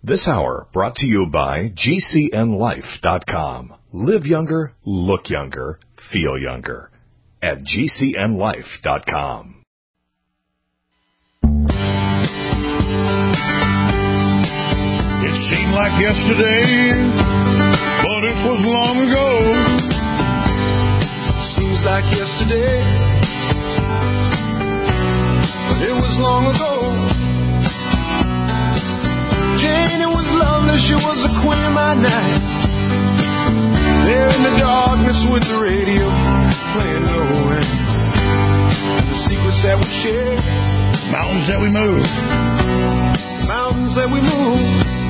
This hour brought to you by GCNLife.com. Live younger, look younger, feel younger at GCNLife.com. It seemed like yesterday, but it was long ago. Seems like yesterday, but it was long ago. Jane, it was lovely, she was the queen of my night. There in the darkness with the radio playing low end. The secrets that we share, mountains that we move, mountains that we move.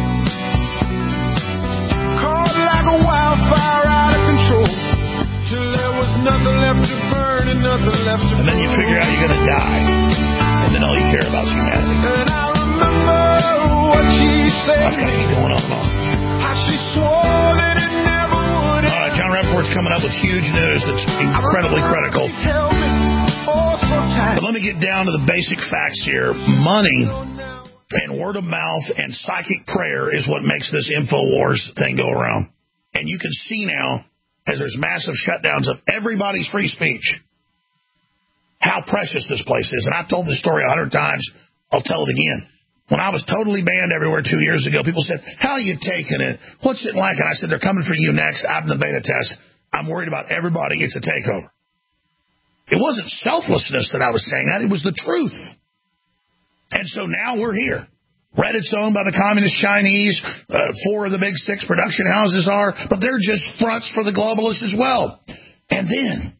Caught like a wildfire out of control, till there was nothing left to burn and nothing left to And then you figure out you're going to die, and then all you care about is humanity. And I remember what she said. That's got to keep going on and on. How she swore that it never would. All right, John Rappaport's coming up with huge news that's incredibly critical. But let me get down to the basic facts here. Money and word of mouth and psychic prayer is what makes this InfoWars thing go around. And you can see now, as there's massive shutdowns of everybody's free speech, how precious this place is. And I've told this story 100 times. I'll tell it again. When I was totally banned everywhere 2 years ago, people said, how are you taking it? What's it like? And I said, they're coming for you next. I'm the beta test. I'm worried about everybody. It's a takeover. It wasn't selflessness that I was saying that. It was the truth. And so now we're here. Reddit's owned by the communist Chinese. 4 of the big 6 production houses are. But they're just fronts for the globalists as well. And then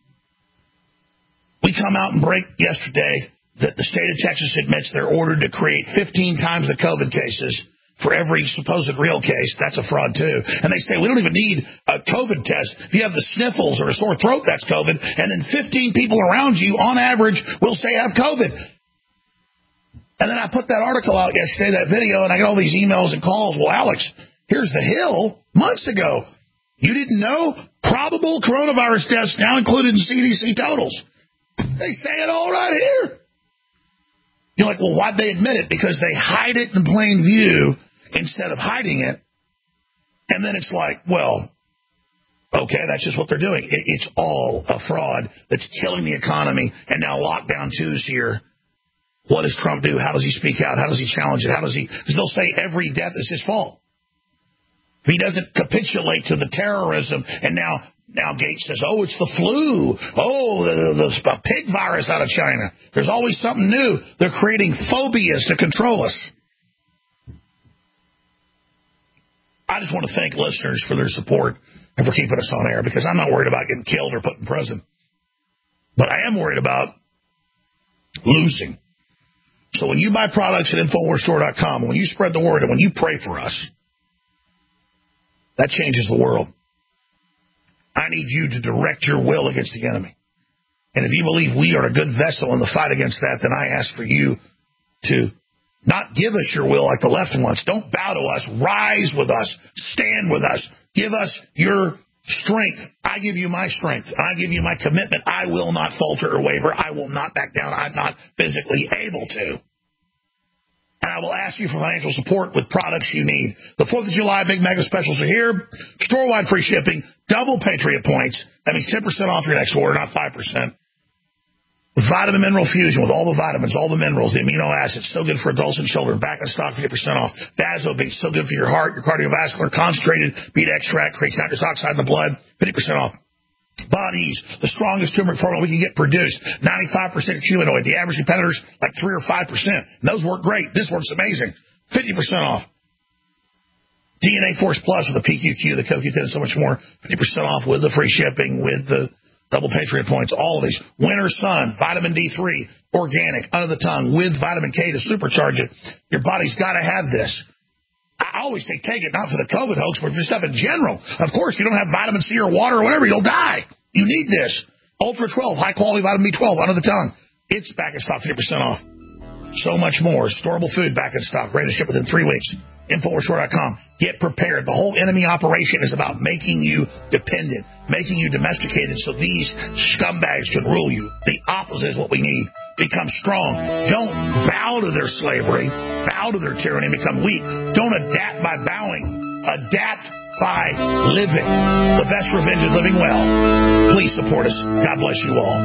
we come out and break yesterday that the state of Texas admits they're ordered to create 15 times the COVID cases for every supposed real case. That's a fraud, too. And they say, we don't even need a COVID test. If you have the sniffles or a sore throat, that's COVID. And then 15 people around you, on average, will say have COVID. And then I put that article out yesterday, that video, and I get all these emails and calls. Well, Alex, here's the Hill months ago. You didn't know? Probable coronavirus deaths now included in CDC totals. They say it all right here. You're like, well, why'd they admit it? Because they hide it in plain view instead of hiding it. And then it's like, well, okay, that's just what they're doing. It's all a fraud that's killing the economy. And now lockdown 2 is here. What does Trump do? How does he speak out? How does he challenge it? Because they'll say every death is his fault. If he doesn't capitulate to the terrorism, and now Gates says, oh, it's the flu. Oh, the pig virus out of China. There's always something new. They're creating phobias to control us. I just want to thank listeners for their support and for keeping us on air, because I'm not worried about getting killed or put in prison. But I am worried about losing. So when you buy products at InfoWarsStore.com, when you spread the word, and when you pray for us, that changes the world. I need you to direct your will against the enemy. And if you believe we are a good vessel in the fight against that, then I ask for you to not give us your will like the left wants. Don't bow to us. Rise with us. Stand with us. Give us your strength. I give you my strength. And I give you my commitment. I will not falter or waver. I will not back down. I'm not physically able to. And I will ask you for financial support with products you need. The 4th of July big mega specials are here. Store-wide free shipping, double Patriot points. That means 10% off your next order, not 5%. Vitamin Mineral Fusion with all the vitamins, all the minerals, the amino acids, so good for adults and children. Back in stock, 50% off. Vasobeat, so good for your heart, your cardiovascular. Concentrated beet extract, creates nitrous oxide in the blood, 50% off. Bodies, the strongest turmeric formula we can get produced. 95% humanoid. The average competitor's like 3 or 5%. And those work great. This works amazing. 50% off. DNA Force Plus with the PQQ, the CoQ10, and so much more. 50% off with the free shipping, with the double Patriot points. All of these. Winter Sun, vitamin D3, organic, under the tongue, with vitamin K to supercharge it. Your body's got to have this. I always say take it, not for the COVID hoax, but for stuff in general. Of course, if you don't have vitamin C or water or whatever, you'll die. You need this. Ultra 12, high-quality vitamin B12 under the tongue. It's back in stock, 50% off. So much more. Storable food back in stock. Ready to ship within 3 weeks. InfoWarsStore.com. Get prepared. The whole enemy operation is about making you dependent, making you domesticated so these scumbags can rule you. The opposite is what we need. Become strong. Don't bow to their slavery, bow to their tyranny, and become weak. Don't adapt by bowing. Adapt by living. The best revenge is living well. Please support us. God bless you all.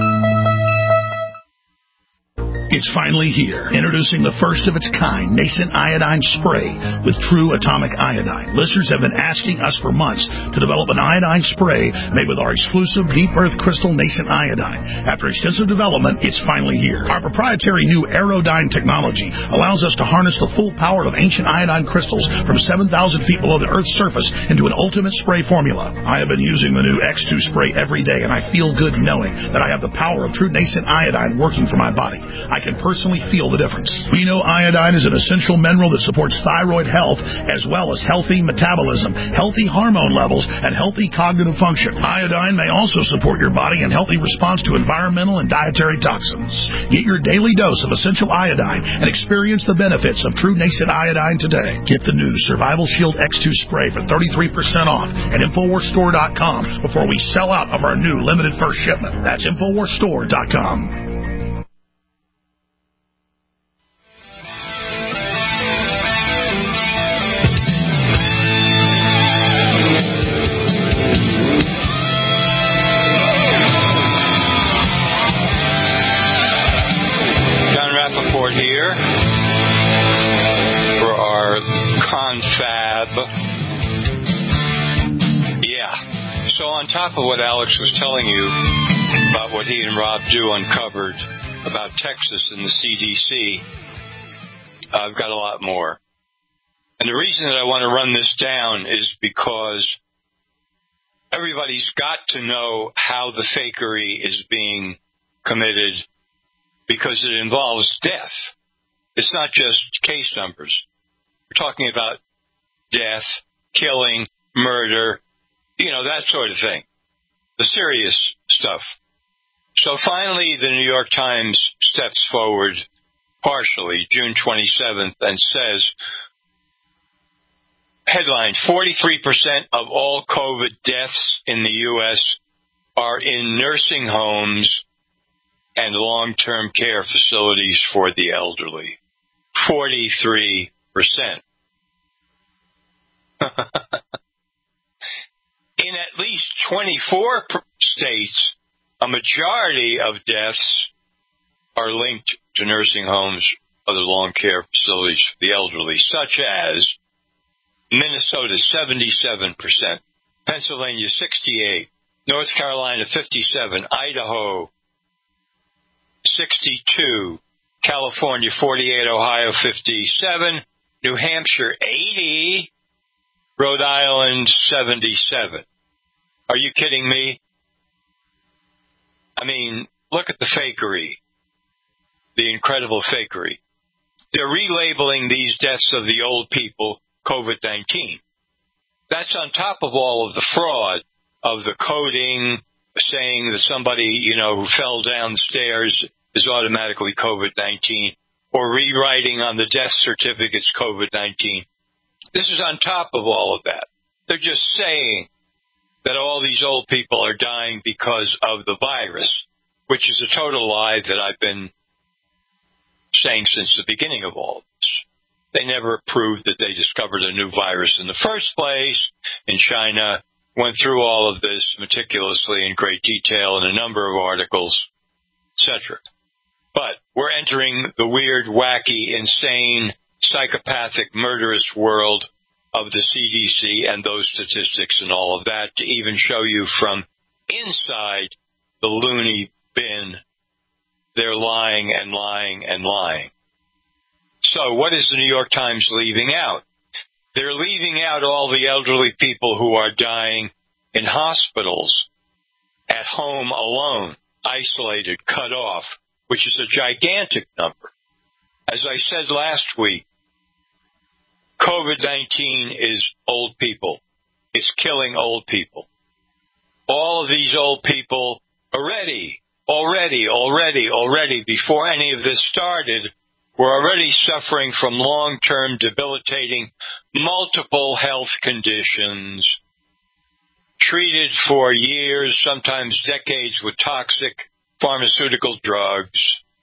It's finally here. Introducing the first of its kind, Nascent Iodine Spray with true atomic iodine. Listeners have been asking us for months to develop an iodine spray made with our exclusive Deep Earth Crystal Nascent Iodine. After extensive development, it's finally here. Our proprietary new Aerodyne technology allows us to harness the full power of ancient iodine crystals from 7,000 feet below the Earth's surface into an ultimate spray formula. I have been using the new X2 spray every day, and I feel good knowing that I have the power of true nascent iodine working for my body. I can personally feel the difference. We know iodine is an essential mineral that supports thyroid health as well as healthy metabolism, healthy hormone levels, and healthy cognitive function. Iodine may also support your body in healthy response to environmental and dietary toxins. Get your daily dose of essential iodine and experience the benefits of true nascent iodine today. Get the new Survival Shield X2 spray for 33% off at InfoWarsStore.com before we sell out of our new limited first shipment. That's InfoWarsStore.com. Here for our confab. Yeah. So on top of what Alex was telling you about what he and Rob Dew uncovered about Texas and the CDC, I've got a lot more. And the reason that I want to run this down is because everybody's got to know how the fakery is being committed, because it involves death. It's not just case numbers. We're talking about death, killing, murder, that sort of thing. The serious stuff. So finally, the New York Times steps forward partially, June 27th, and says, headline, 43% of all COVID deaths in the U.S. are in nursing homes and long-term care facilities for the elderly. 43%. In at least 24 states, a majority of deaths are linked to nursing homes, other long care facilities for the elderly, such as Minnesota 77%, Pennsylvania 68%, North Carolina 57%, Idaho 62%, California 48%, Ohio 57%, New Hampshire 80%, Rhode Island 77%. Are you kidding me? I mean, look at the fakery, the incredible fakery. They're relabeling these deaths of the old people COVID-19. That's on top of all of the fraud of the coding, saying that somebody, who fell down the stairs is automatically COVID-19, or rewriting on the death certificates COVID-19. This is on top of all of that. They're just saying that all these old people are dying because of the virus, which is a total lie that I've been saying since the beginning of all of this. They never proved that they discovered a new virus in the first place in China, went through all of this meticulously in great detail in a number of articles, etc. But we're entering the weird, wacky, insane, psychopathic, murderous world of the CDC and those statistics and all of that, to even show you from inside the loony bin, they're lying and lying and lying. So what is the New York Times leaving out? They're leaving out all the elderly people who are dying in hospitals, at home alone, isolated, cut off, which is a gigantic number. As I said last week, COVID-19 is old people. It's killing old people. All of these old people already, before any of this started, were already suffering from long-term debilitating multiple health conditions, treated for years, sometimes decades, with toxic pharmaceutical drugs.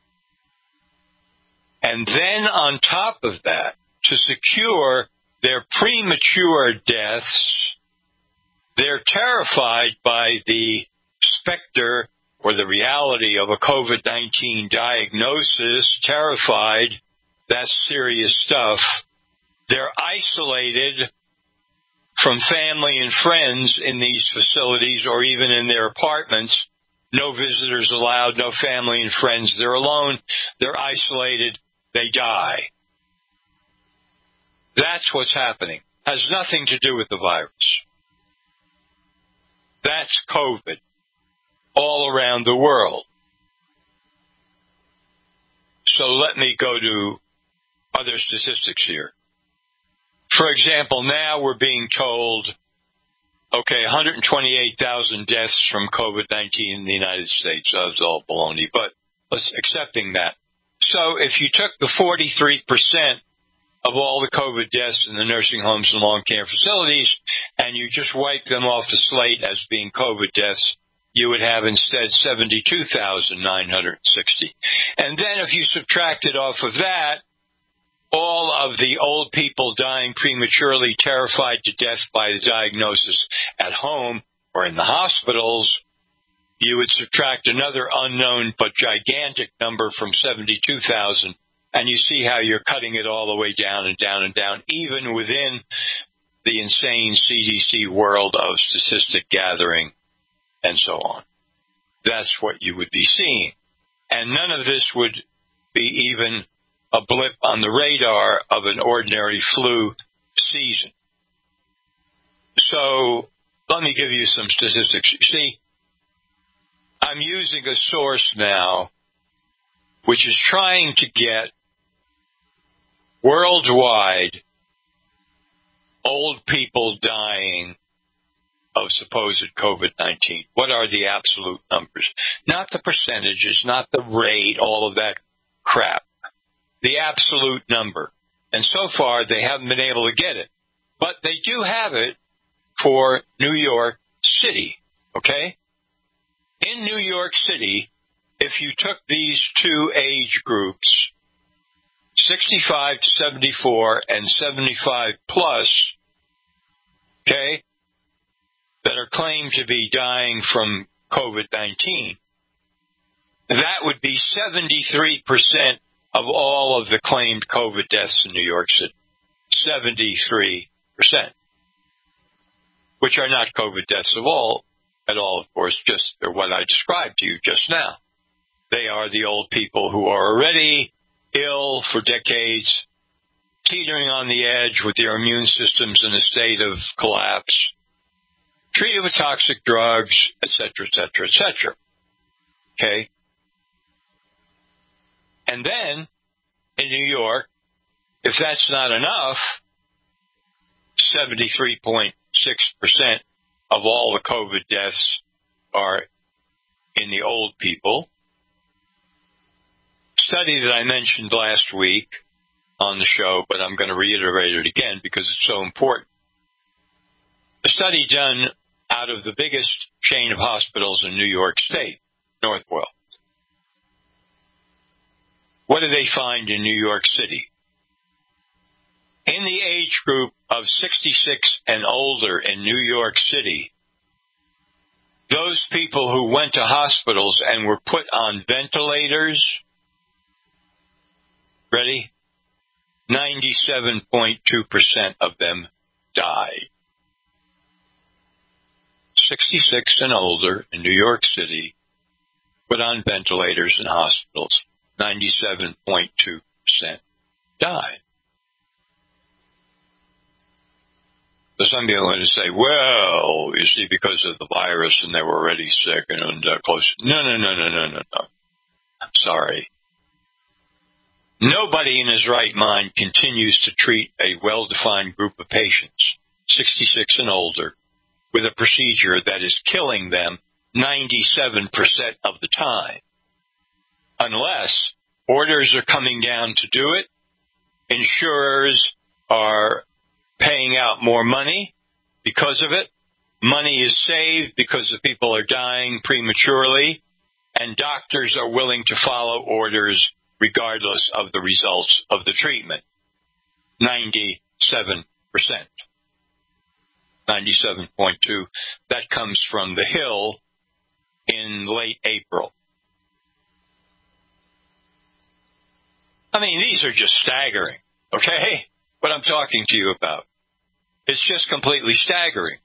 And then on top of that, to secure their premature deaths, they're terrified by the specter or the reality of a COVID-19 diagnosis, terrified. That's serious stuff. They're isolated from family and friends in these facilities or even in their apartments. No visitors allowed, no family and friends. They're alone. They're isolated. They die. That's what's happening. Has nothing to do with the virus. That's COVID all around the world. So let me go to other statistics here. For example, now we're being told, 128,000 deaths from COVID-19 in the United States. That's all baloney, but let's accepting that. So if you took the 43% of all the COVID deaths in the nursing homes and long-care facilities, and you just wipe them off the slate as being COVID deaths, you would have instead 72,960. And then if you subtracted off of that all of the old people dying prematurely, terrified to death by the diagnosis at home or in the hospitals, you would subtract another unknown but gigantic number from 72,000, and you see how you're cutting it all the way down and down and down, even within the insane CDC world of statistic gathering and so on. That's what you would be seeing. And none of this would be even a blip on the radar of an ordinary flu season. So let me give you some statistics. See, I'm using a source now which is trying to get worldwide old people dying of supposed COVID-19. What are the absolute numbers? Not the percentages, not the rate, all of that crap. The absolute number. And so far, they haven't been able to get it. But they do have it for New York City, okay? In New York City, if you took these two age groups, 65 to 74 and 75 plus, okay, that are claimed to be dying from COVID-19, that would be 73% of all of the claimed COVID deaths in New York City. 73%. Which are not COVID deaths at all, of course, just they're what I described to you just now. They are the old people who are already ill for decades, teetering on the edge with their immune systems in a state of collapse, treated with toxic drugs, etc., etc., etc. Okay? And then, in New York, if that's not enough, 73.6% of all the COVID deaths are in the old people. Study that I mentioned last week on the show, but I'm going to reiterate it again because it's so important. A study done out of the biggest chain of hospitals in New York State, Northwell. What do they find in New York City? In the age group of 66 and older in New York City, those people who went to hospitals and were put on ventilators, ready? 97.2% of them died. 66 and older in New York City, put on ventilators in hospitals, 97.2% died. So some people are going to say, well, you see, because of the virus and they were already sick and close. No. I'm sorry. Nobody in his right mind continues to treat a well-defined group of patients, 66 and older, with a procedure that is killing them 97% of the time. Unless orders are coming down to do it, insurers are paying out more money because of it. Money is saved because the people are dying prematurely, and doctors are willing to follow orders regardless of the results of the treatment. 97%. 97.2. That comes from The Hill in late April. I mean, these are just staggering, okay? What I'm talking to you about. It's just completely staggering.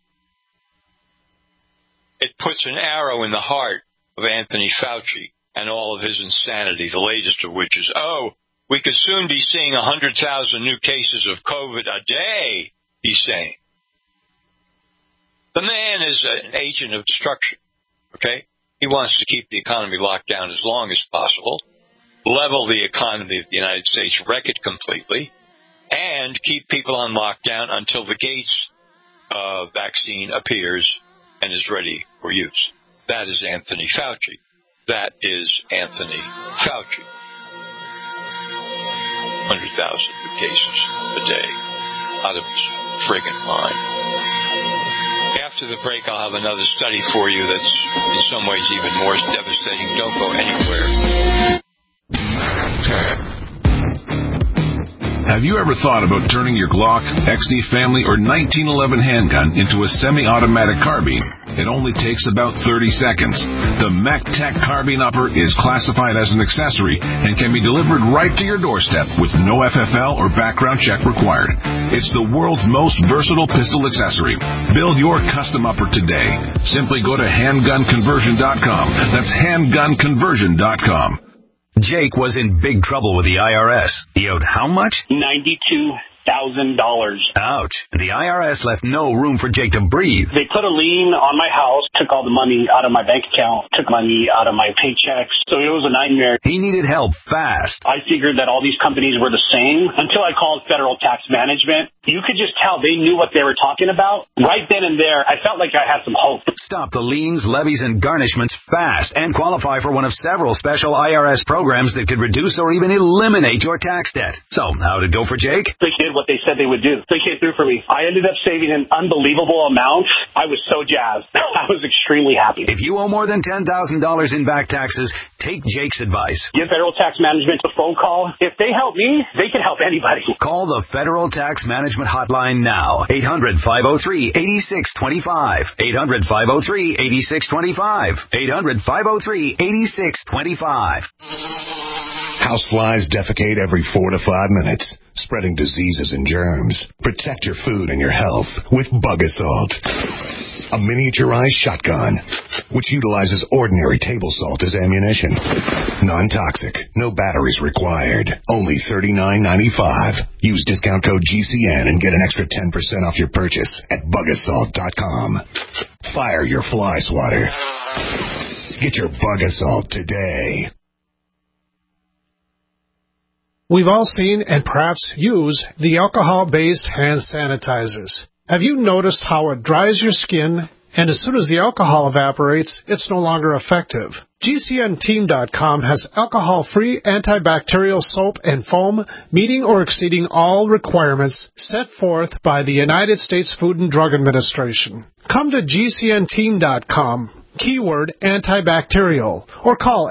It puts an arrow in the heart of Anthony Fauci and all of his insanity, the latest of which is, we could soon be seeing 100,000 new cases of COVID a day, he's saying. The man is an agent of destruction, okay? He wants to keep the economy locked down as long as possible, level the economy of the United States, wreck it completely, and keep people on lockdown until the Gates vaccine appears and is ready for use. That is Anthony Fauci. That is Anthony Fauci. 100,000 cases a day out of his friggin' mind. After the break, I'll have another study for you that's in some ways even more devastating. Don't go anywhere. Have you ever thought about turning your Glock, XD Family, or 1911 handgun into a semi-automatic carbine? It only takes about 30 seconds. The MacTac Carbine Upper is classified as an accessory and can be delivered right to your doorstep with no FFL or background check required. It's the world's most versatile pistol accessory. Build your custom upper today. Simply go to handgunconversion.com. That's handgunconversion.com. Jake was in big trouble with the IRS. He owed how much? $92,000. Ouch. The IRS left no room for Jake to breathe. They put a lien on my house, took all the money out of my bank account, took money out of my paychecks. So it was a nightmare. He needed help fast. I figured that all these companies were the same until I called Federal Tax Management. You could just tell they knew what they were talking about. Right then and there, I felt like I had some hope. Stop the liens, levies, and garnishments fast and qualify for one of several special IRS programs that could reduce or even eliminate your tax debt. So, how'd it go for Jake? They did what they said they would do. They came through for me. I ended up saving an unbelievable amount. I was so jazzed. I was extremely happy. If you owe more than $10,000 in back taxes, take Jake's advice. Give Federal Tax Management a phone call. If they help me, they can help anybody. Call the Federal Tax Management hotline now. 800-503-8625. 800-503-8625. 800-503-8625. Houseflies defecate every 4 to 5 minutes, spreading diseases and germs. Protect your food and your health with Bug Assault. A miniaturized shotgun, which utilizes ordinary table salt as ammunition. Non-toxic, no batteries required. Only $39.95. Use discount code GCN and get an extra 10% off your purchase at bugassault.com. Fire your fly swatter. Get your Bug Assault today. We've all seen and perhaps used the alcohol-based hand sanitizers. Have you noticed how it dries your skin, and as soon as the alcohol evaporates, it's no longer effective? GCNteam.com has alcohol-free antibacterial soap and foam meeting or exceeding all requirements set forth by the United States Food and Drug Administration. Come to GCNteam.com, keyword antibacterial, or call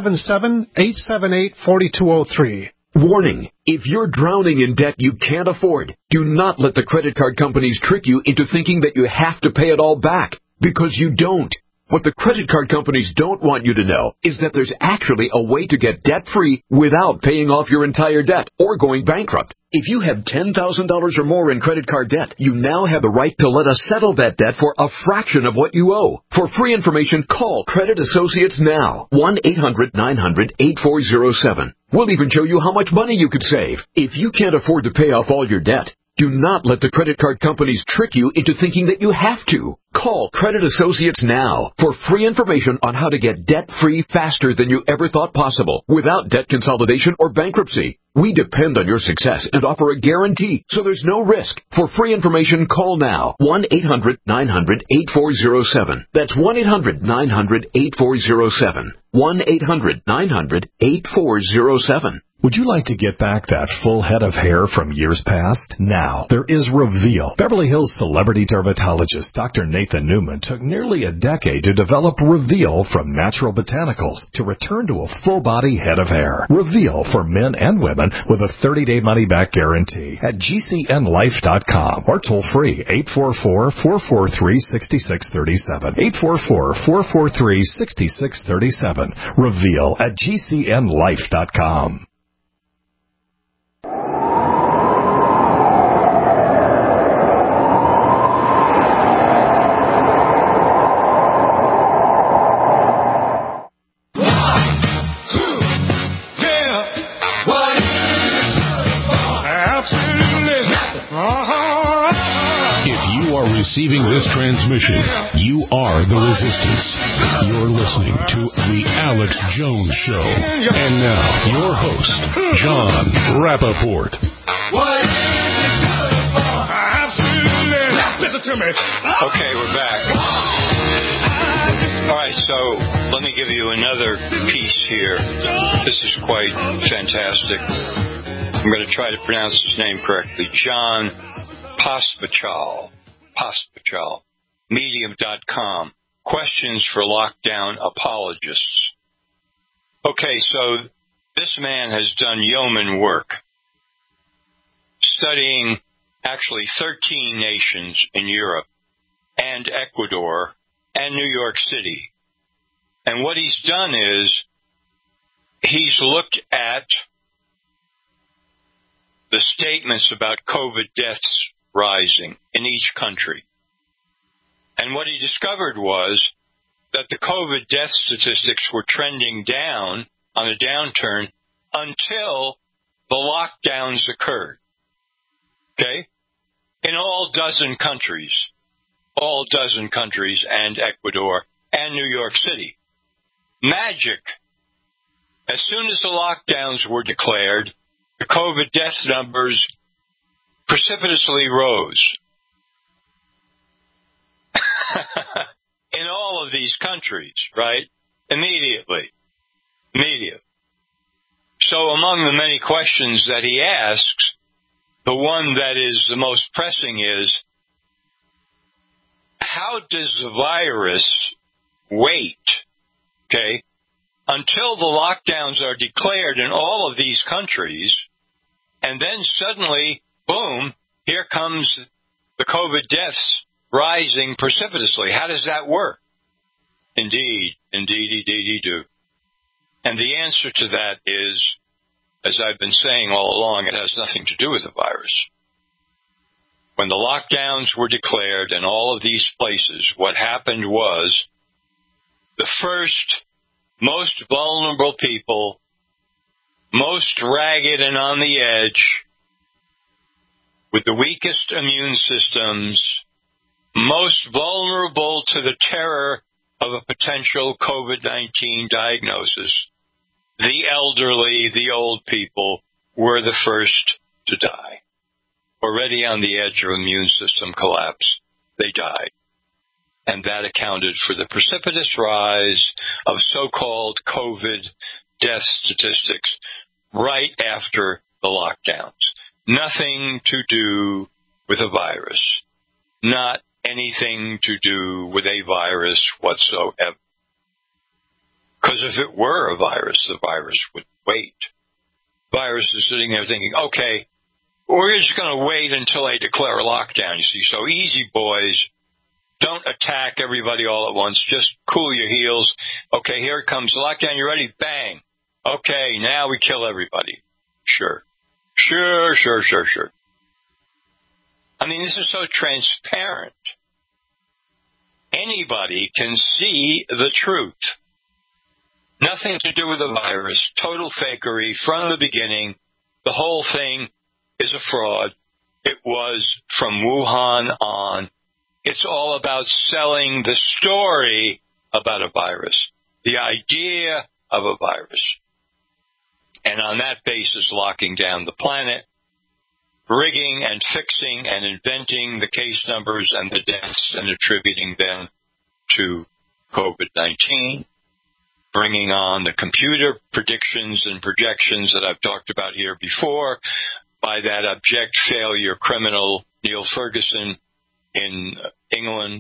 877-878-4203. Warning, if you're drowning in debt you can't afford, do not let the credit card companies trick you into thinking that you have to pay it all back, because you don't. What the credit card companies don't want you to know is that there's actually a way to get debt-free without paying off your entire debt or going bankrupt. If you have $10,000 or more in credit card debt, you now have the right to let us settle that debt for a fraction of what you owe. For free information, call Credit Associates now. 1-800-900-8407. We'll even show you how much money you could save. If you can't afford to pay off all your debt, do not let the credit card companies trick you into thinking that you have to. Call Credit Associates now for free information on how to get debt-free faster than you ever thought possible without debt consolidation or bankruptcy. We depend on your success and offer a guarantee, so there's no risk. For free information, call now. 1-800-900-8407. That's 1-800-900-8407. 1-800-900-8407. Would you like to get back that full head of hair from years past? Now, there is Reveal. Beverly Hills celebrity dermatologist Dr. Nathan Newman took nearly a decade to develop Reveal from natural botanicals to return to a full-body head of hair. Reveal for men and women with a 30-day money-back guarantee at GCNlife.com or toll free 844-443-6637. 844-443-6637. Reveal at GCNlife.com. Receiving this transmission, you are the resistance. You're listening to The Alex Jones Show. And now, your host, John Rappaport. Listen to me. Okay, we're back. All right, so let me give you another piece here. This is quite fantastic. I'm going to try to pronounce his name correctly. John Pospichal, Medium.com. Questions for lockdown apologists. Okay, so this man has done yeoman work, studying actually 13 nations in Europe and Ecuador and New York City. And what he's done is he's looked at the statements about COVID deaths rising in each country. And what he discovered was that the COVID death statistics were trending down on a downturn until the lockdowns occurred. Okay? In all dozen countries and Ecuador and New York City. Magic. As soon as the lockdowns were declared, the COVID death numbers precipitously rose. In all of these countries, right? Immediately. So among the many questions that he asks, the one that is the most pressing is, how does the virus wait, okay, until the lockdowns are declared in all of these countries, and then suddenly, boom, here comes the COVID deaths rising precipitously? How does that work? Indeed, you do. And the answer to that is, as I've been saying all along, it has nothing to do with the virus. When the lockdowns were declared in all of these places, what happened was the first, most vulnerable people, most ragged and on the edge, with the weakest immune systems, most vulnerable to the terror of a potential COVID-19 diagnosis, the elderly, the old people, were the first to die. Already on the edge of immune system collapse, they died. And that accounted for the precipitous rise of so-called COVID death statistics right after the lockdowns. Nothing to do with a virus. Not anything to do with a virus whatsoever. Because if it were a virus, the virus would wait. The virus is sitting there thinking, okay, we're just going to wait until they declare a lockdown, you see. So easy, boys. Don't attack everybody all at once. Just cool your heels. Okay, here it comes. Lockdown, you ready? Bang. Okay, now we kill everybody. Sure. I mean, this is so transparent. Anybody can see the truth. Nothing to do with the virus. Total fakery from the beginning. The whole thing is a fraud. It was from Wuhan on. It's all about selling the story about a virus, the idea of a virus. And on that basis, locking down the planet, rigging and fixing and inventing the case numbers and the deaths and attributing them to COVID-19, bringing on the computer predictions and projections that I've talked about here before by that abject failure criminal Neil Ferguson in England.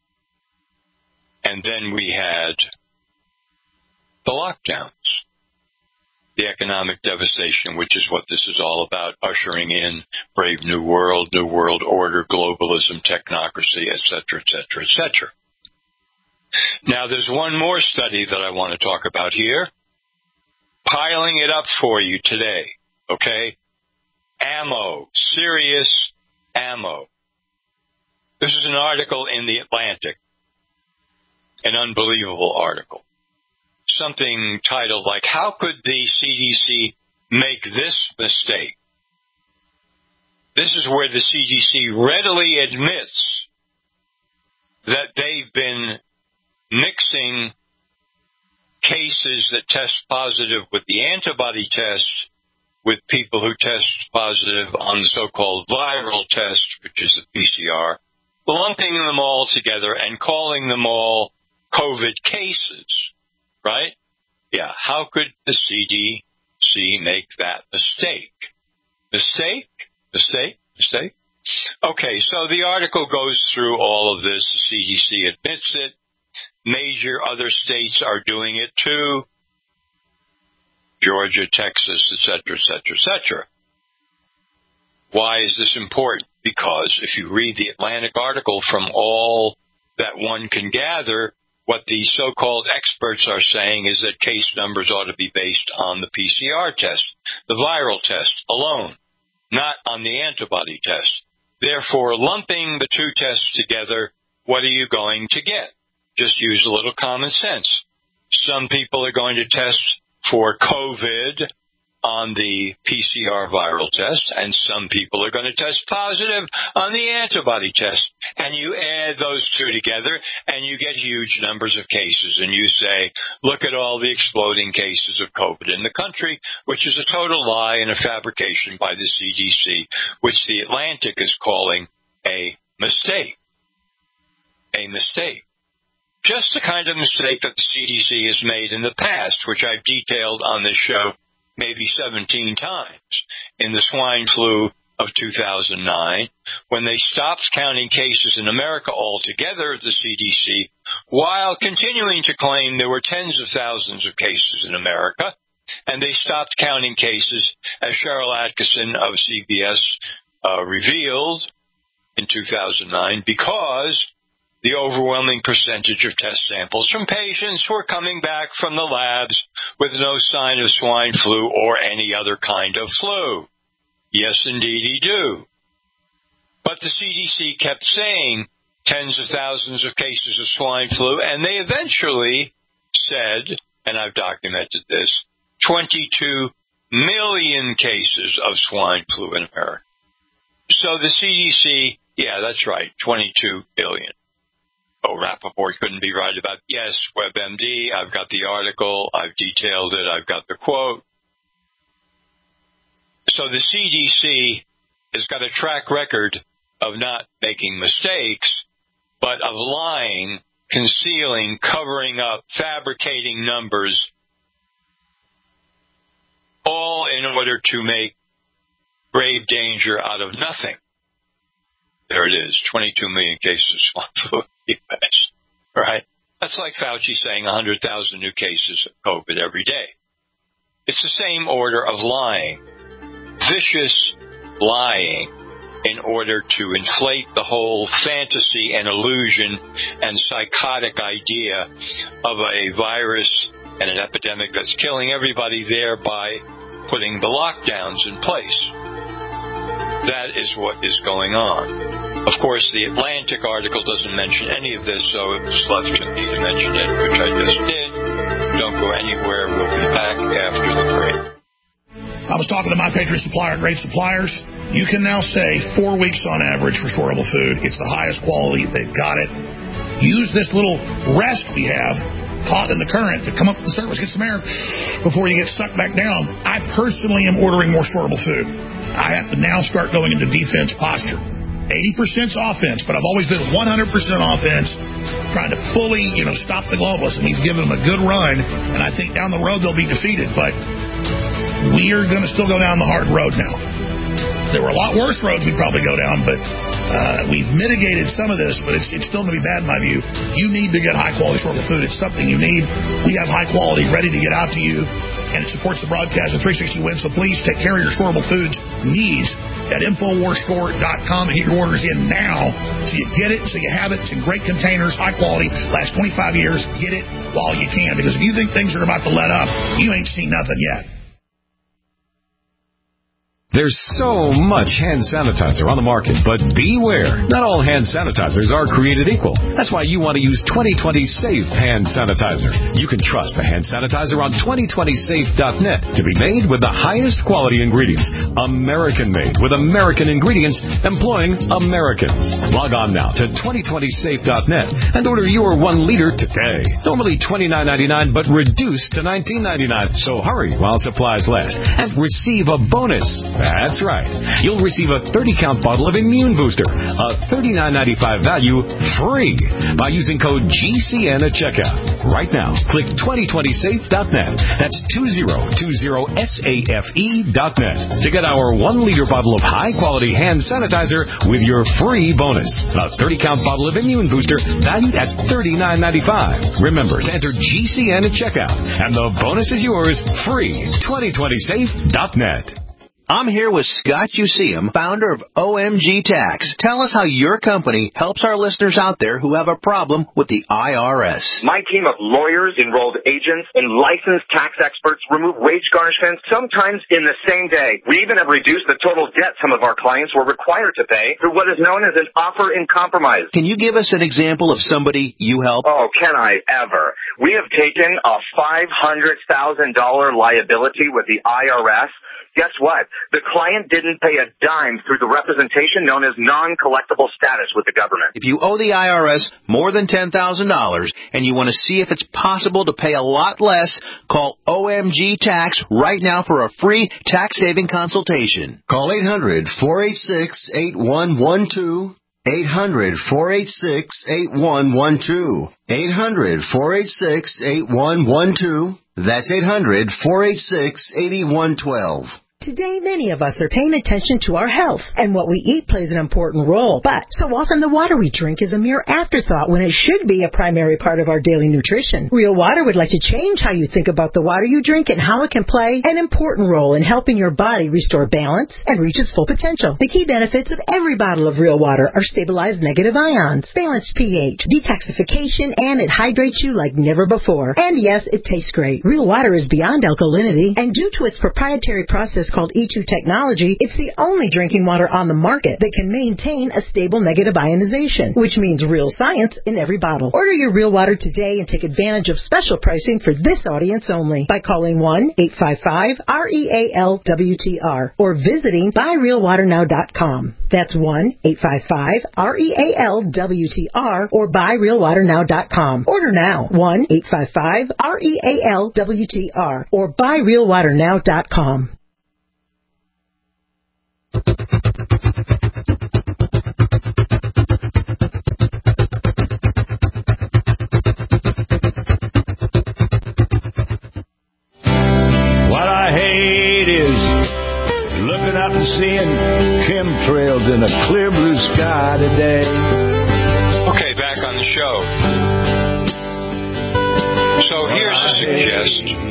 And then we had the lockdowns, the economic devastation, which is what this is all about, ushering in brave new world order, globalism, technocracy, etc., etc., etc. Now, there's one more study that I want to talk about here, piling it up for you today, okay? Ammo, serious ammo. This is an article in The Atlantic, an unbelievable article. Something titled like, how could the CDC make this mistake? This is where the CDC readily admits that they've been mixing cases that test positive with the antibody test with people who test positive on the so-called viral test, which is the PCR, lumping them all together and calling them all COVID cases, right? Yeah, how could the CDC make that mistake? Mistake? Okay, so the article goes through all of this. The CDC admits it. Major other states are doing it too. Georgia, Texas, etc., etc., etc. Why is this important? Because if you read the Atlantic article, from all that one can gather, what the so-called experts are saying is that case numbers ought to be based on the PCR test, the viral test alone, not on the antibody test. Therefore, lumping the two tests together, what are you going to get? Just use a little common sense. Some people are going to test for COVID on the PCR viral test, and some people are going to test positive on the antibody test. And you add those two together, and you get huge numbers of cases. And you say, look at all the exploding cases of COVID in the country, which is a total lie and a fabrication by the CDC, which the Atlantic is calling a mistake. A mistake. Just the kind of mistake that the CDC has made in the past, which I've detailed on this show maybe 17 times, in the swine flu of 2009, when they stopped counting cases in America altogether, the CDC, while continuing to claim there were tens of thousands of cases in America, and they stopped counting cases, as Cheryl Atkinson of CBS revealed in 2009, because the overwhelming percentage of test samples from patients who are coming back from the labs with no sign of swine flu or any other kind of flu. Yes, indeedy do. But the CDC kept saying tens of thousands of cases of swine flu, and they eventually said, and I've documented this, 22 million cases of swine flu in America. So the CDC, yeah, that's right, 22 billion. Oh, Rappaport couldn't be right about, yes, WebMD, I've got the article, I've detailed it, I've got the quote. So the CDC has got a track record of not making mistakes, but of lying, concealing, covering up, fabricating numbers, all in order to make grave danger out of nothing. There it is, 22 million cases of swine flu in the U.S., right? That's like Fauci saying 100,000 new cases of COVID every day. It's the same order of lying, vicious lying, in order to inflate the whole fantasy and illusion and psychotic idea of a virus and an epidemic that's killing everybody, thereby putting the lockdowns in place. That is what is going on. Of course, the Atlantic article doesn't mention any of this, so it was left to me to mention it, which I just did. Don't go anywhere. We'll be back after the break. I was talking to My Patriot Supplier, Great Suppliers. You can now save 4 weeks on average for storable food. It's the highest quality. They've got it. Use this little rest we have caught in the current to come up with the surface, get some air before you get sucked back down. I personally am ordering more storable food. I have to now start going into defense posture. 80% offense, but I've always been 100% offense, trying to fully, stop the globalists, and we've given them a good run, and I think down the road they'll be defeated, but we are going to still go down the hard road now. There were a lot worse roads we'd probably go down, but we've mitigated some of this, but it's still going to be bad in my view. You need to get high-quality storable food. It's something you need. We have high quality ready to get out to you, and it supports the broadcast of 360 Wins, so please take care of your storable foods needs at InfoWarsStore.com and get your orders in now so you get it, so you have it. It's in great containers, high quality, last 25 years. Get it while you can, because if you think things are about to let up, you ain't seen nothing yet. There's so much hand sanitizer on the market, but beware. Not all hand sanitizers are created equal. That's why you want to use 2020 Safe Hand Sanitizer. You can trust the hand sanitizer on 2020safe.net to be made with the highest quality ingredients. American-made with American ingredients, employing Americans. Log on now to 2020safe.net and order your 1 liter today. Normally $29.99, but reduced to $19.99. So hurry while supplies last and receive a bonus. That's right. You'll receive a 30-count bottle of Immune Booster, a $39.95 value, free by using code GCN at checkout. Right now, click 2020safe.net. That's 2020safe.net to get our 1-liter bottle of high-quality hand sanitizer with your free bonus. A 30-count bottle of Immune Booster valued at $39.95. Remember to enter GCN at checkout, and the bonus is yours free. 2020safe.net. I'm here with Scott Useum, founder of OMG Tax. Tell us how your company helps our listeners out there who have a problem with the IRS. My team of lawyers, enrolled agents, and licensed tax experts remove wage garnishments sometimes in the same day. We even have reduced the total debt some of our clients were required to pay through what is known as an offer in compromise. Can you give us an example of somebody you help? Oh, can I ever? We have taken a $500,000 liability with the IRS. Guess what? The client didn't pay a dime through the representation known as non-collectible status with the government. If you owe the IRS more than $10,000 and you want to see if it's possible to pay a lot less, call OMG Tax right now for a free tax-saving consultation. Call 800-486-8112. 800-486-8112. 800-486-8112. That's 800-486-8112. Today, many of us are paying attention to our health, and what we eat plays an important role. But so often the water we drink is a mere afterthought when it should be a primary part of our daily nutrition. Real Water would like to change how you think about the water you drink and how it can play an important role in helping your body restore balance and reach its full potential. The key benefits of every bottle of Real Water are stabilized negative ions, balanced pH, detoxification, and it hydrates you like never before. And yes, it tastes great. Real Water is beyond alkalinity, and due to its proprietary process called E2 technology, it's the only drinking water on the market that can maintain a stable negative ionization, which means real science in every bottle. Order your Real Water today and take advantage of special pricing for this audience only by calling 1-855-REAL-WTR or visiting buyrealwaternow.com. That's 1-855-REAL-WTR or buyrealwaternow.com. Order now. 1-855-REAL-WTR or buyrealwaternow.com. What I hate is looking up and seeing chemtrails in a clear blue sky today. Okay, back on the show. So here's a suggestion.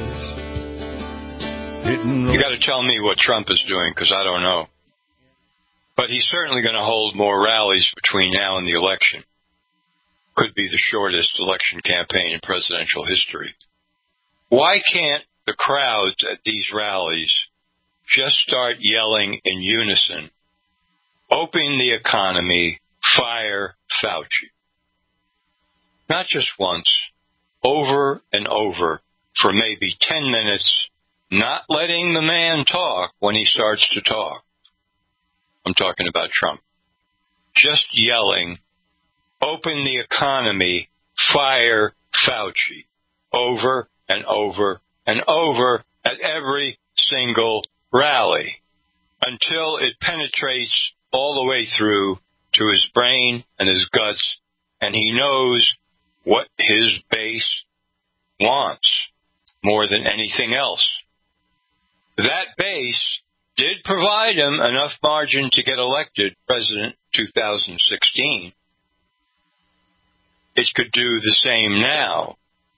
You got to tell me what Trump is doing, because I don't know. But he's certainly going to hold more rallies between now and the election. Could be the shortest election campaign in presidential history. Why can't the crowds at these rallies just start yelling in unison, "Open the economy, fire Fauci"? Not just once, over and over for maybe 10 minutes, not letting the man talk when he starts to talk. I'm talking about Trump. Just yelling, "Open the economy, fire Fauci," over and over and over at every single rally until it penetrates all the way through to his brain and his guts and he knows what his base wants more than anything else. That base did provide him enough margin to get elected president 2016. It could do the same now.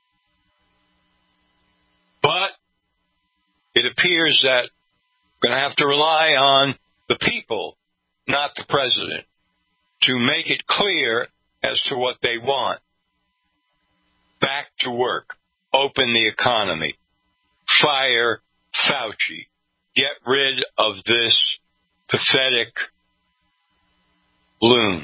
But it appears that we're going to have to rely on the people, not the president, to make it clear as to what they want. Back to work. Open the economy. Fire Fauci. Get rid of this pathetic loon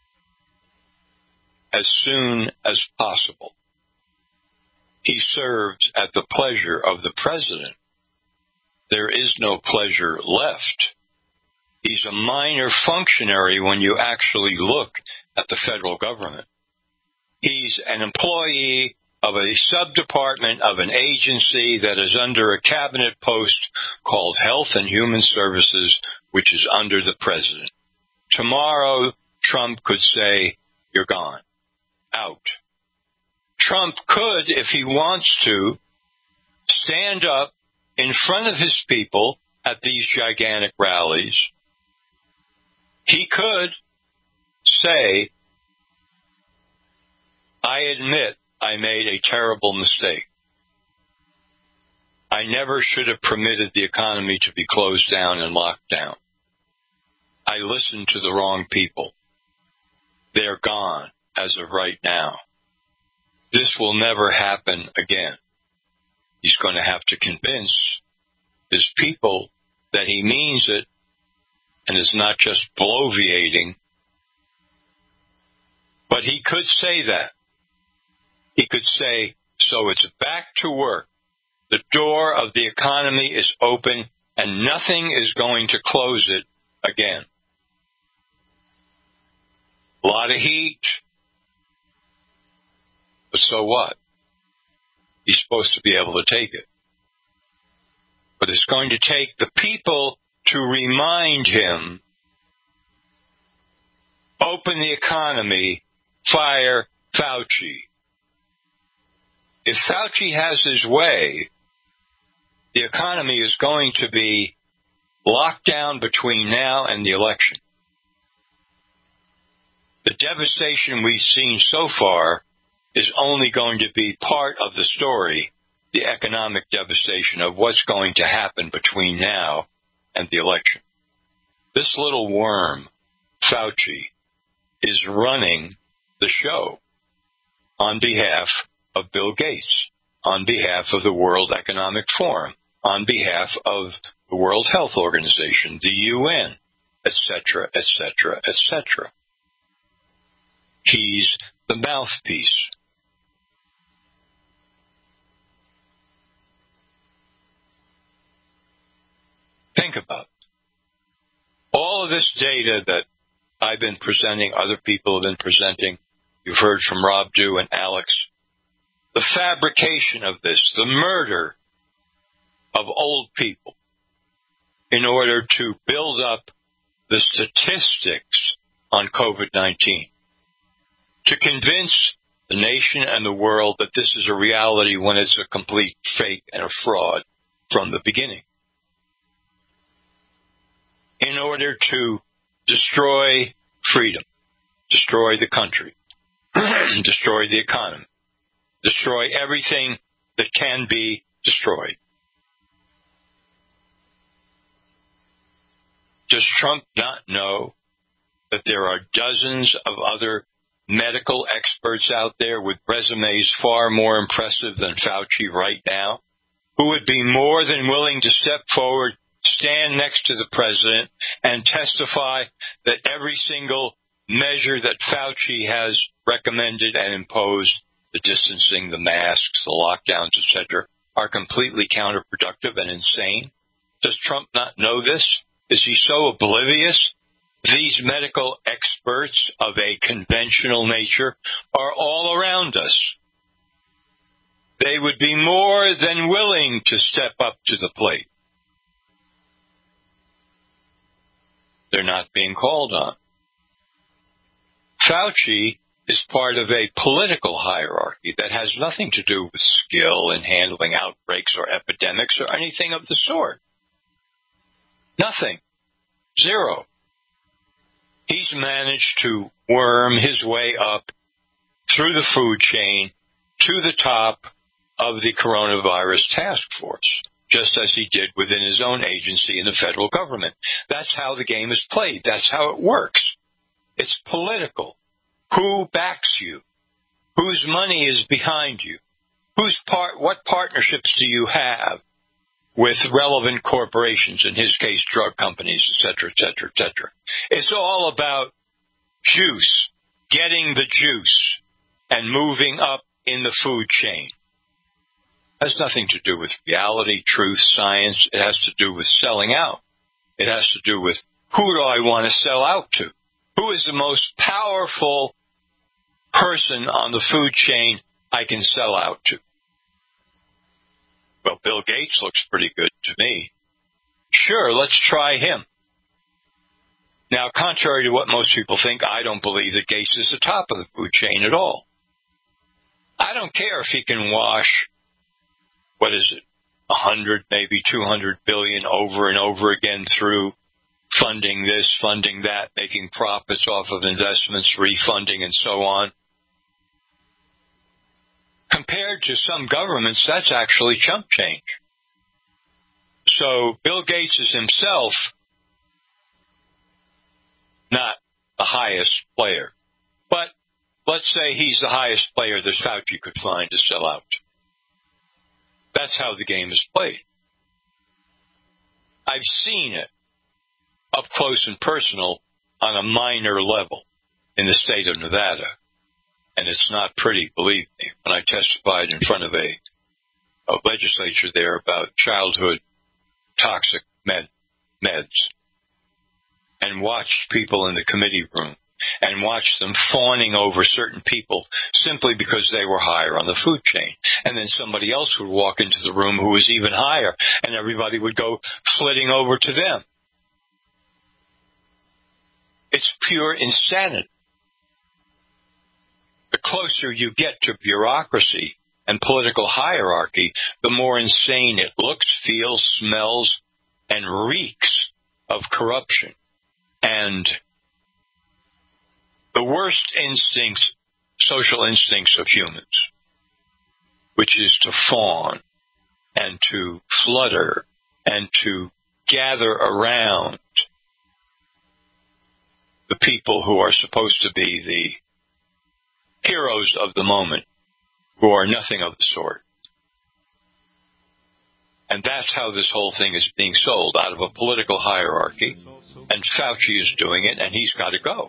as soon as possible. He serves at the pleasure of the president. There is no pleasure left. He's a minor functionary when you actually look at the federal government. He's an employee of a sub-department of an agency that is under a cabinet post called Health and Human Services, which is under the president. Tomorrow, Trump could say, you're gone. Out. Trump could, if he wants to, stand up in front of his people at these gigantic rallies. He could say, I admit I made a terrible mistake. I never should have permitted the economy to be closed down and locked down. I listened to the wrong people. They're gone as of right now. This will never happen again. He's going to have to convince his people that he means it and is not just bloviating. But he could say that. He could say, so it's back to work. The door of the economy is open and nothing is going to close it again. A lot of heat. But so what? He's supposed to be able to take it. But it's going to take the people to remind him, open the economy, fire Fauci. If Fauci has his way, the economy is going to be locked down between now and the election. The devastation we've seen so far is only going to be part of the story, the economic devastation of what's going to happen between now and the election. This little worm, Fauci, is running the show on behalf of Bill Gates, on behalf of the World Economic Forum, on behalf of the World Health Organization, the UN, etc., etc., etc. He's the mouthpiece. Think about it. All of this data that I've been presenting, other people have been presenting, you've heard from Rob Dew and Alex, the fabrication of this, the murder of old people in order to build up the statistics on COVID-19, to convince the nation and the world that this is a reality when it's a complete fake and a fraud from the beginning, in order to destroy freedom, destroy the country, destroy the economy, destroy everything that can be destroyed. Does Trump not know that there are dozens of other medical experts out there with resumes far more impressive than Fauci right now, who would be more than willing to step forward, stand next to the president, and testify that every single measure that Fauci has recommended and imposed, the distancing, the masks, the lockdowns, etc., are completely counterproductive and insane? Does Trump not know this? Is he so oblivious? These medical experts of a conventional nature are all around us. They would be more than willing to step up to the plate. They're not being called on. Fauci is part of a political hierarchy that has nothing to do with skill in handling outbreaks or epidemics or anything of the sort. Nothing. Zero. He's managed to worm his way up through the food chain to the top of the coronavirus task force, just as he did within his own agency in the federal government. That's how the game is played. That's how it works. It's political. Who backs you? Whose money is behind you? What partnerships do you have with relevant corporations, in his case, drug companies, et cetera, et cetera, et cetera? It's all about juice, getting the juice, and moving up in the food chain. It has nothing to do with reality, truth, science. It has to do with selling out. It has to do with who do I want to sell out to? Who is the most powerful person on the food chain I can sell out to? Well, Bill Gates looks pretty good to me. Sure, let's try him. Now, contrary to what most people think, I don't believe that Gates is the top of the food chain at all. I don't care if he can wash, 100, maybe 200 billion over and over again through funding this, funding that, making profits off of investments, refunding, and so on. Compared to some governments, that's actually chump change. So Bill Gates is himself not the highest player. But let's say he's the highest player that Fauci could find to sell out. That's how the game is played. I've seen it up close and personal on a minor level in the state of Nevada. And it's not pretty, believe me. When I testified in front of a legislature there about childhood toxic meds and watched people in the committee room and watched them fawning over certain people simply because they were higher on the food chain. And then somebody else would walk into the room who was even higher, and everybody would go flitting over to them. It's pure insanity. The closer you get to bureaucracy and political hierarchy, the more insane it looks, feels, smells, and reeks of corruption. And the worst instincts, social instincts of humans, which is to fawn and to flutter and to gather around the people who are supposed to be the heroes of the moment, who are nothing of the sort. And that's how this whole thing is being sold, out of a political hierarchy. And Fauci is doing it, and he's got to go.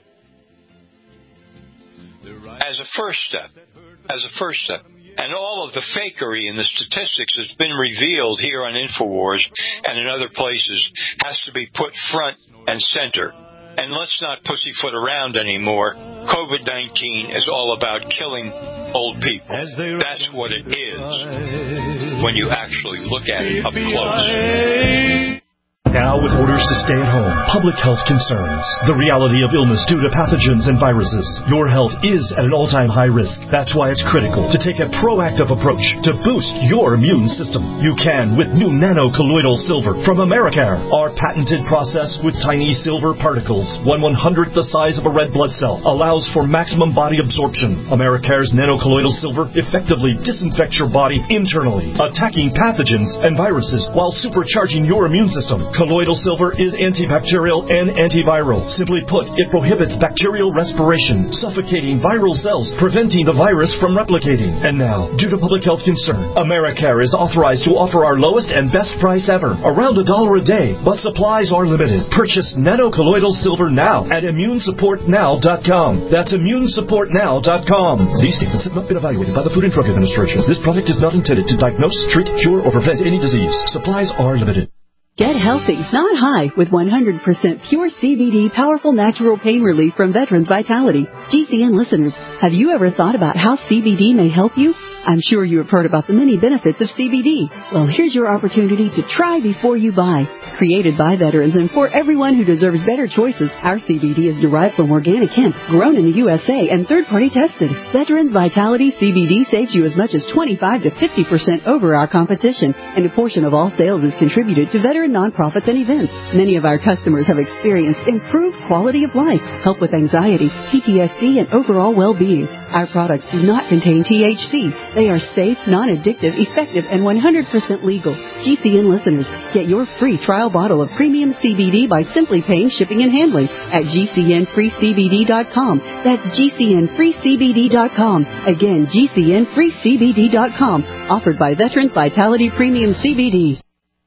As a first step. And all of the fakery in the statistics that's been revealed here on InfoWars and in other places has to be put front and center. And let's not pussyfoot around anymore. COVID-19 is all about killing old people. That's what it is when you actually look at it up close. Now, with orders to stay at home, public health concerns, the reality of illness due to pathogens and viruses, your health is at an all-time high risk. That's why it's critical to take a proactive approach to boost your immune system. You can with new nano-colloidal silver from Americare. Our patented process with tiny silver particles, 1/100th the size of a red blood cell, allows for maximum body absorption. Americare's nano-colloidal silver effectively disinfects your body internally, attacking pathogens and viruses while supercharging your immune system. Colloidal silver is antibacterial and antiviral. Simply put, it prohibits bacterial respiration, suffocating viral cells, preventing the virus from replicating. And now, due to public health concern, Americare is authorized to offer our lowest and best price ever, around $1 a day, but supplies are limited. Purchase nano-colloidal silver now at immunesupportnow.com. That's immunesupportnow.com. These statements have not been evaluated by the Food and Drug Administration. This product is not intended to diagnose, treat, cure, or prevent any disease. Supplies are limited. Get healthy, not high, with 100% pure CBD powerful natural pain relief from Veterans Vitality. GCN listeners, have you ever thought about how CBD may help you? I'm sure you have heard about the many benefits of CBD. Well, here's your opportunity to try before you buy. Created by veterans and for everyone who deserves better choices, our CBD is derived from organic hemp, grown in the USA and third-party tested. Veterans Vitality CBD saves you as much as 25 to 50% over our competition, and a portion of all sales is contributed to veteran nonprofits and events. Many of our customers have experienced improved quality of life, help with anxiety, PTSD, and overall well-being. Our products do not contain THC. They are safe, non-addictive, effective, and 100% legal. GCN listeners, get your free trial bottle of premium CBD by simply paying shipping and handling at GCNFreeCBD.com. That's GCNFreeCBD.com. Again, GCNFreeCBD.com. Offered by Veterans Vitality Premium CBD.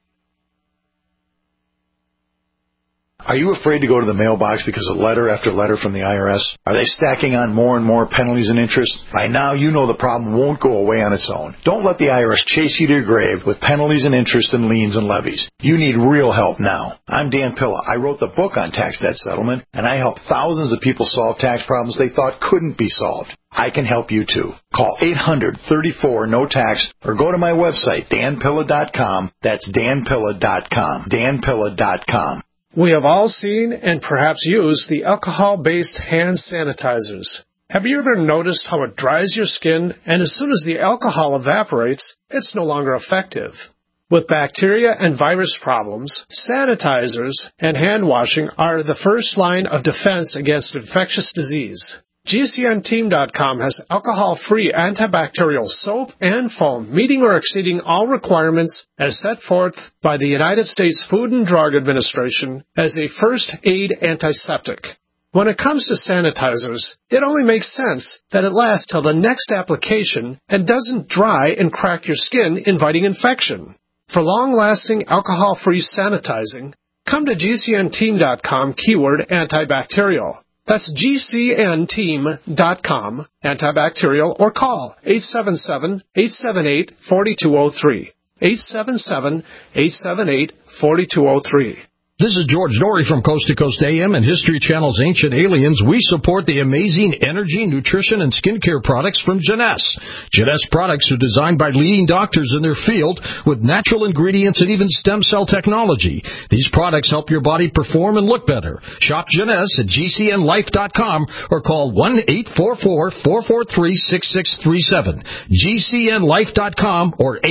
Are you afraid to go to the mailbox because of letter after letter from the IRS? Are they stacking on more and more penalties and interest? By now, you know the problem won't go away on its own. Don't let the IRS chase you to your grave with penalties and interest and liens and levies. You need real help now. I'm Dan Pilla. I wrote the book on tax debt settlement, and I help thousands of people solve tax problems they thought couldn't be solved. I can help you too. Call 800-34-NO-TAX or go to my website, danpilla.com. That's danpilla.com. danpilla.com. We have all seen and perhaps used the alcohol-based hand sanitizers. Have you ever noticed how it dries your skin, and as soon as the alcohol evaporates, it's no longer effective? With bacteria and virus problems, sanitizers and hand washing are the first line of defense against infectious disease. GCNteam.com has alcohol-free antibacterial soap and foam, meeting or exceeding all requirements as set forth by the United States Food and Drug Administration as a first aid antiseptic. When it comes to sanitizers, it only makes sense that it lasts till the next application and doesn't dry and crack your skin, inviting infection. For long-lasting alcohol-free sanitizing, come to GCNteam.com keyword antibacterial. That's GCNteam.com, antibacterial, or call 877-878-4203. 877-878-4203. This is George Norrie from Coast to Coast AM and History Channel's Ancient Aliens. We support the amazing energy, nutrition, and skincare products from Jeunesse. Jeunesse products are designed by leading doctors in their field with natural ingredients and even stem cell technology. These products help your body perform and look better. Shop Jeunesse at GCNLife.com or call 1-844-443-6637. GCNLife.com or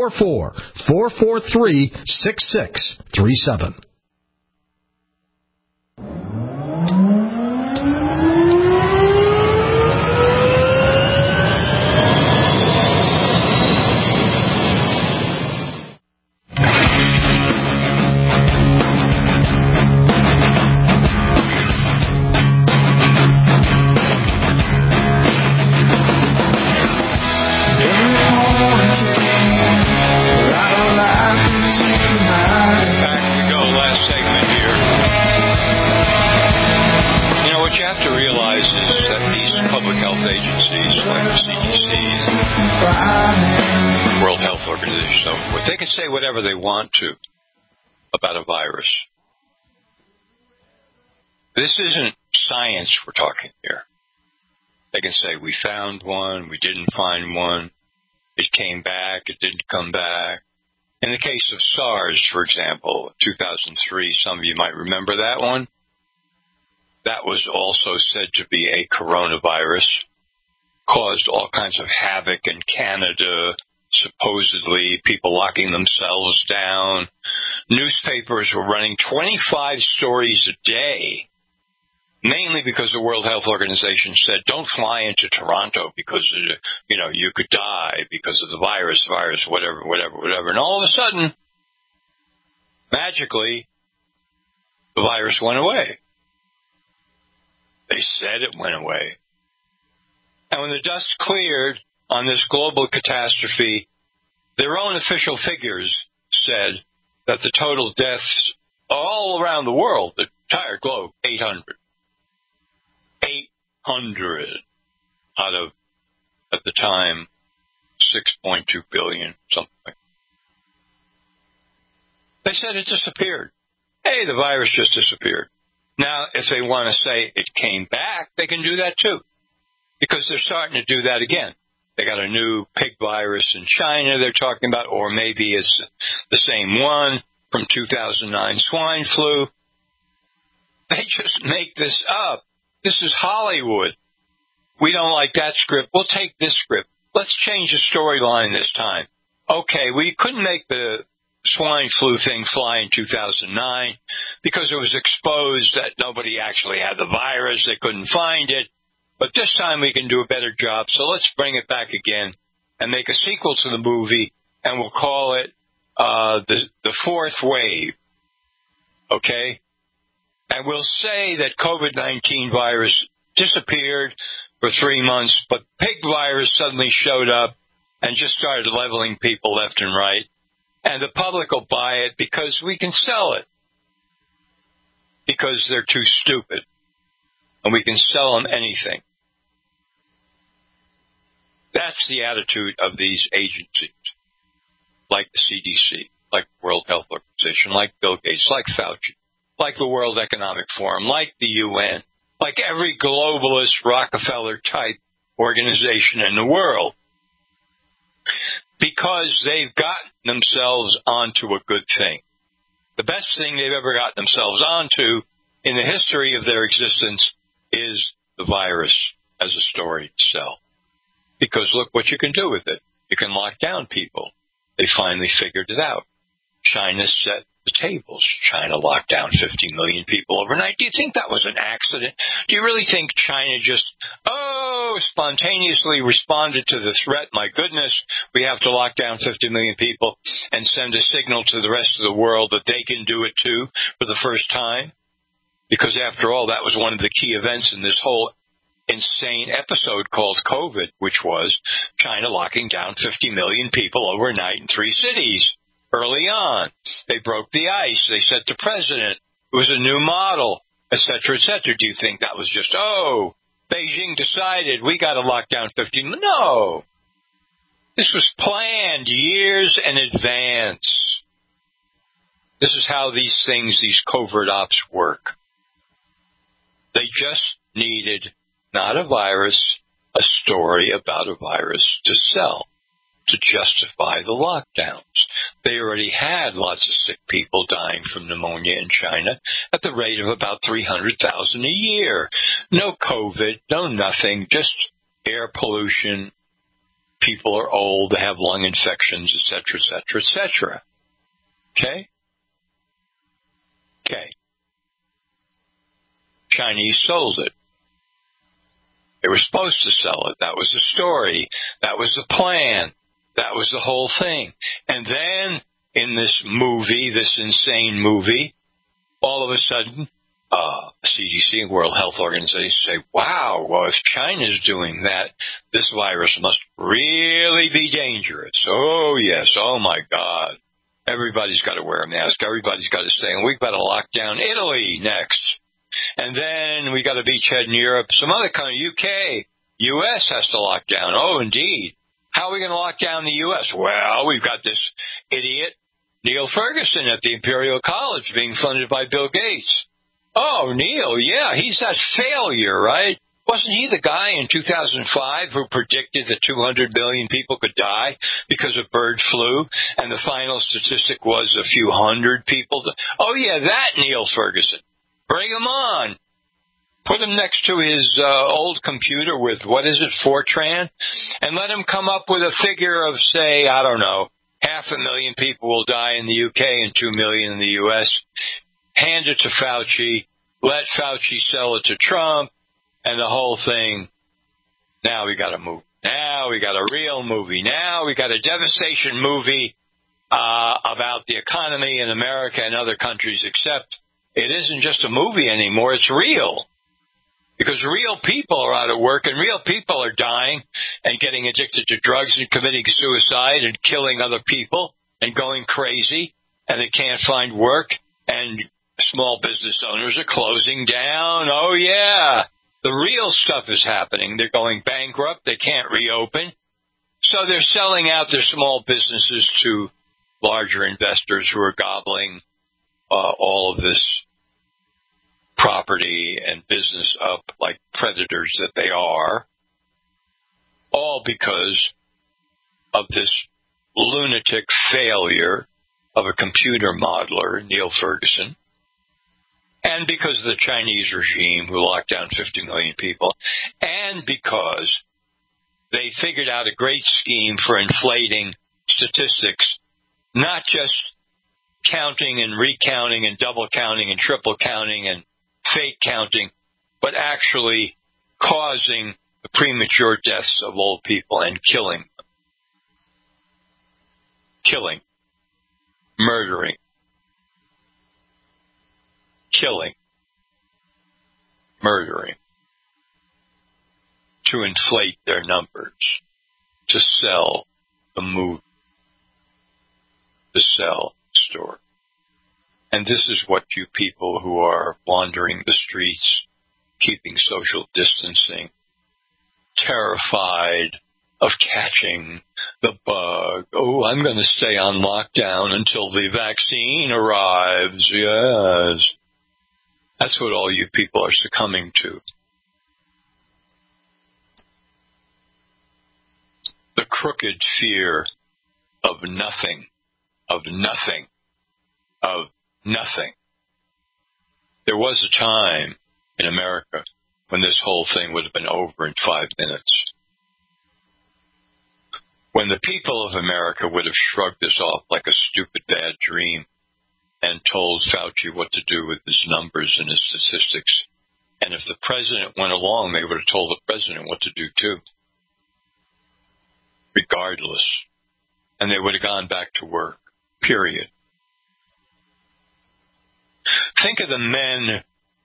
844-443-6637. They can say whatever they want to about a virus. This isn't science we're talking here. They can say we found one, we didn't find one, it came back, it didn't come back. In the case of SARS, for example, 2003, some of you might remember that one. That was also said to be a coronavirus, caused all kinds of havoc in Canada, supposedly people locking themselves down. Newspapers were running 25 stories a day, mainly because the World Health Organization said, don't fly into Toronto because, you could die because of the virus, whatever. And all of a sudden, magically, the virus went away. They said it went away. And when the dust cleared on this global catastrophe, their own official figures said that the total deaths all around the world, the entire globe, 800. 800 out of, at the time, 6.2 billion, something like that. They said it disappeared. Hey, the virus just disappeared. Now, if they want to say it came back, they can do that too, because they're starting to do that again. They got a new pig virus in China they're talking about, or maybe it's the same one from 2009 swine flu. They just make this up. This is Hollywood. We don't like that script. We'll take this script. Let's change the storyline this time. Okay, we couldn't make the swine flu thing fly in 2009 because it was exposed that nobody actually had the virus. They couldn't find it. But this time we can do a better job, so let's bring it back again and make a sequel to the movie, and we'll call it the fourth wave, okay? And we'll say that COVID-19 virus disappeared for 3 months, but pig virus suddenly showed up and just started leveling people left and right, and the public will buy it because we can sell it, because they're too stupid, and we can sell them anything. That's the attitude of these agencies, like the CDC, like the World Health Organization, like Bill Gates, like Fauci, like the World Economic Forum, like the UN, like every globalist Rockefeller-type organization in the world, because they've gotten themselves onto a good thing. The best thing they've ever gotten themselves onto in the history of their existence is the virus as a story to sell. Because look what you can do with it. You can lock down people. They finally figured it out. China set the tables. China locked down 50 million people overnight. Do you think that was an accident? Do you really think China just, spontaneously responded to the threat? My goodness, we have to lock down 50 million people and send a signal to the rest of the world that they can do it too for the first time? Because after all, that was one of the key events in this whole insane episode called COVID, which was China locking down 50 million people overnight in 3 cities. Early on, they broke the ice. They set the precedent. It was a new model, et cetera, et cetera. Do you think that was just, Beijing decided we got to lock down 50 million? No. This was planned years in advance. This is how these things, these covert ops work. They just needed not a virus, a story about a virus to sell, to justify the lockdowns. They already had lots of sick people dying from pneumonia in China at the rate of about 300,000 a year. No COVID, no nothing, just air pollution. People are old, they have lung infections, et cetera, et cetera, et cetera. Okay? Okay. Chinese sold it. They were supposed to sell it. That was the story. That was the plan. That was the whole thing. And then in this movie, this insane movie, all of a sudden, CDC and World Health Organization say, wow, well, if China's doing that, this virus must really be dangerous. Oh, yes. Oh, my God. Everybody's got to wear a mask. Everybody's got to stay. And we've got to lock down Italy next. And then we got a beachhead in Europe, some other country, UK, US has to lock down. Oh, indeed. How are we going to lock down the US? Well, we've got this idiot, Neil Ferguson, at the Imperial College being funded by Bill Gates. Oh, Neil, yeah, he's that failure, right? Wasn't he the guy in 2005 who predicted that 200 million people could die because of bird flu, and the final statistic was a few hundred people? Oh, yeah, that Neil Ferguson. Bring him on. Put him next to his old computer with, what is it, Fortran, and let him come up with a figure of, say, I don't know, 500,000 people will die in the UK and 2 million in the US. Hand it to Fauci. Let Fauci sell it to Trump, and the whole thing. Now we got a movie. Now we got a real movie. Now we got a devastation movie about the economy in America and other countries, except it isn't just a movie anymore. It's real. Because real people are out of work and real people are dying and getting addicted to drugs and committing suicide and killing other people and going crazy, and they can't find work, and small business owners are closing down. Oh, yeah. The real stuff is happening. They're going bankrupt. They can't reopen. So they're selling out their small businesses to larger investors who are gobbling all of this property and business up like predators that they are. all because of this lunatic failure of a computer modeler, Neil Ferguson, and because of the Chinese regime who locked down 50 million people, and because they figured out a great scheme for inflating statistics, not just counting and recounting and double counting and triple counting and fake counting, but actually causing the premature deaths of old people and killing them. Killing. Murdering. Killing. Murdering. To inflate their numbers. To sell the movie. To sell the story. And this is what you people who are wandering the streets, keeping social distancing, terrified of catching the bug. Oh, I'm going to stay on lockdown until the vaccine arrives. Yes. That's what all you people are succumbing to. The crooked fear of nothing, of nothing, of nothing. There was a time in America when this whole thing would have been over in 5 minutes. When the people of America would have shrugged this off like a stupid bad dream and told Fauci what to do with his numbers and his statistics. And if the president went along, they would have told the president what to do too. Regardless. And they would have gone back to work. Period. Think of the men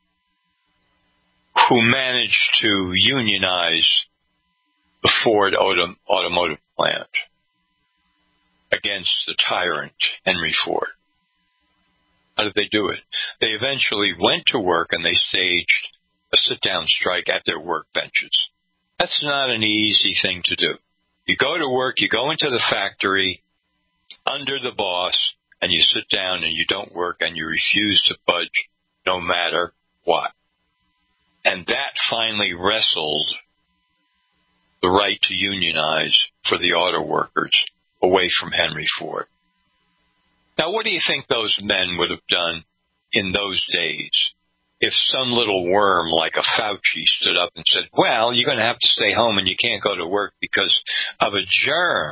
who managed to unionize the Ford automotive plant against the tyrant Henry Ford. How did they do it? They eventually went to work and they staged a sit-down strike at their work benches. That's not an easy thing to do. You go to work, you go into the factory under the boss, and you sit down and you don't work and you refuse to budge no matter what. And that finally wrestled the right to unionize for the auto workers away from Henry Ford. Now, what do you think those men would have done in those days if some little worm like a Fauci stood up and said, well, you're going to have to stay home and you can't go to work because of a germ,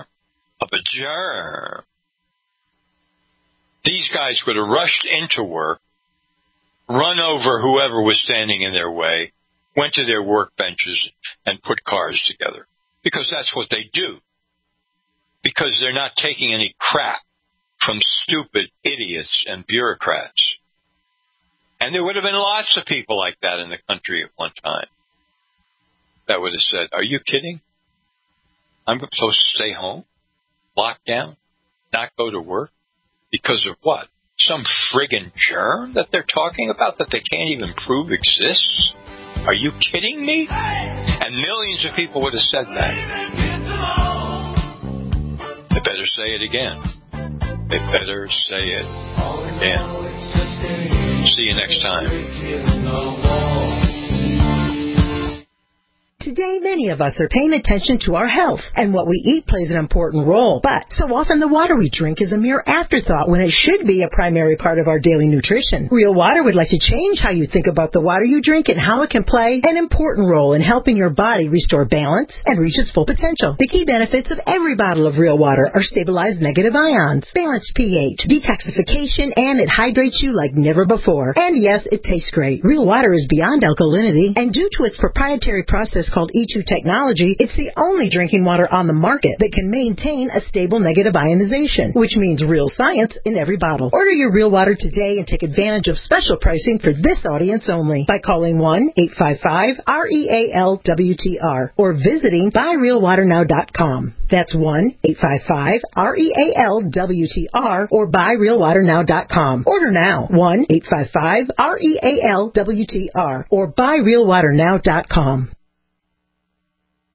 These guys would have rushed into work, run over whoever was standing in their way, went to their work benches and put cars together. Because that's what they do. Because they're not taking any crap from stupid idiots and bureaucrats. And there would have been lots of people like that in the country at one time that would have said, are you kidding? I'm supposed to stay home, locked down, not go to work? Because of what? Some friggin' germ that they're talking about that they can't even prove exists? Are you kidding me? And millions of people would have said that. They better say it again. They better say it again. See you next time. Today, many of us are paying attention to our health, and what we eat plays an important role. But so often the water we drink is a mere afterthought when it should be a primary part of our daily nutrition. Real Water would like to change how you think about the water you drink and how it can play an important role in helping your body restore balance and reach its full potential. The key benefits of every bottle of Real Water are stabilized negative ions, balanced pH, detoxification, and it hydrates you like never before. And yes, it tastes great. Real Water is beyond alkalinity, and due to its proprietary process called E2 technology, it's the only drinking water on the market that can maintain a stable negative ionization, which means real science in every bottle. Order your Real Water today and take advantage of special pricing for this audience only by calling 1-855-REAL-WTR or visiting buyrealwaternow.com. That's 1-855-REAL-WTR or buyrealwaternow.com. Order now. 1-855-REAL-WTR or buyrealwaternow.com.